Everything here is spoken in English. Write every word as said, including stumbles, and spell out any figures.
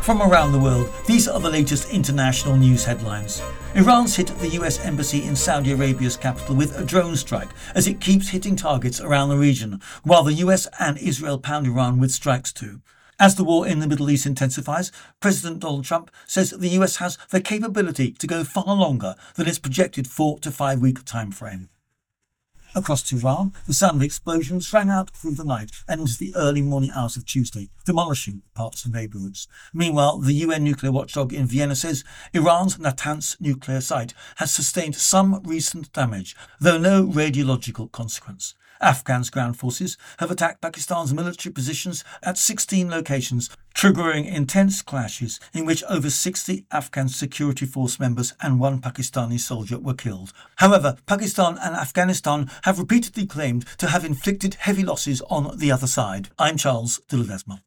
From around the world, these are the latest international news headlines. Iran's hit the U S embassy in Saudi Arabia's capital with a drone strike as it keeps hitting targets around the region, while the U S and Israel pound Iran with strikes too. As the war in the Middle East intensifies, President Donald Trump says the U S has the capability to go far longer than its projected four to five week time frame. Across Tehran, the sound of explosions rang out through the night and into the early morning hours of Tuesday, demolishing parts of neighbourhoods. Meanwhile, the U N nuclear watchdog in Vienna says Iran's Natanz nuclear site has sustained some recent damage, though no radiological consequence. Afghan's ground forces have attacked Pakistan's military positions at sixteen locations, triggering intense clashes in which over sixty Afghan security force members and one Pakistani soldier were killed. However, Pakistan and Afghanistan have repeatedly claimed to have inflicted heavy losses on the other side. I'm Charles de Ledesma.